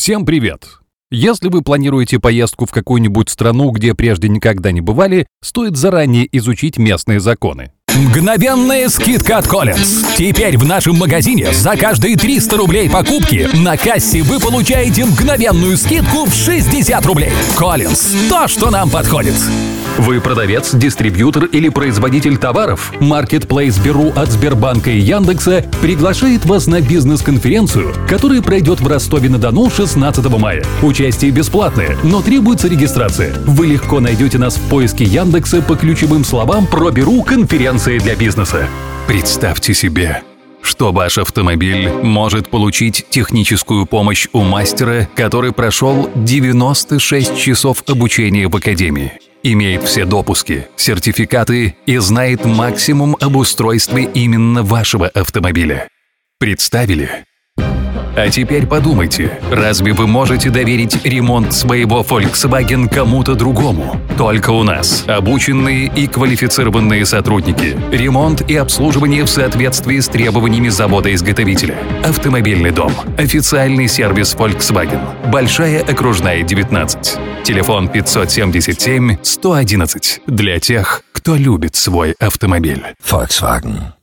Всем привет! Если вы планируете поездку в какую-нибудь страну, где прежде никогда не бывали, стоит заранее изучить местные законы. Мгновенная скидка от Collins. Теперь в нашем магазине за каждые 300 рублей покупки на кассе вы получаете мгновенную скидку в 60 рублей. Collins. То, что нам подходит. Вы продавец, дистрибьютор или производитель товаров? Marketplace Беру от Сбербанка и Яндекса приглашает вас на бизнес-конференцию, которая пройдет в Ростове-на-Дону 16 мая. Участие бесплатное, но требуется регистрация. Вы легко найдете нас в поиске Яндекса по ключевым словам про Беру конференции для бизнеса. Представьте себе, что ваш автомобиль может получить техническую помощь у мастера, который прошел 96 часов обучения в академии, имеет все допуски, сертификаты и знает максимум об устройстве именно вашего автомобиля. Представили? А теперь подумайте, разве вы можете доверить ремонт своего Volkswagen кому-то другому? Только у нас обученные и квалифицированные сотрудники. Ремонт и обслуживание в соответствии с требованиями завода-изготовителя. Автомобильный дом. Официальный сервис Volkswagen. Большая окружная, 19. Телефон 577 111. Для тех, кто любит свой автомобиль. Volkswagen.